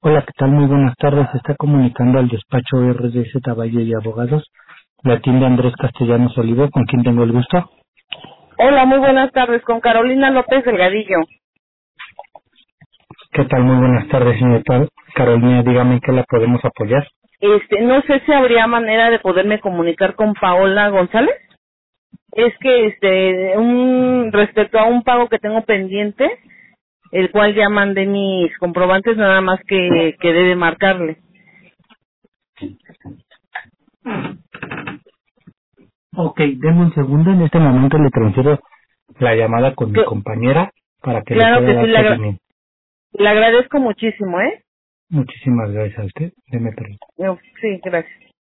Hola, ¿qué tal? Muy buenas tardes. Se está comunicando al despacho RDZ Valle y Abogados. La atiende Andrés Castellanos Olivo, con quien tengo el gusto. Hola, muy buenas tardes, con Carolina López Delgadillo. ¿Qué tal? Muy buenas tardes, señorita Carolina. Dígame en qué la podemos apoyar. No sé si habría manera de poderme comunicar con Paola González. Es que, respecto a un pago que tengo pendiente, el cual ya mandé mis comprobantes, nada más que debe marcarle. Ok, denme un segundo. En este momento le transfiero la llamada con mi Cl- compañera para que le claro pueda que sí, dar seguimiento. le agradezco muchísimo, ¿eh? Muchísimas gracias a usted. Deme permiso. Sí, gracias.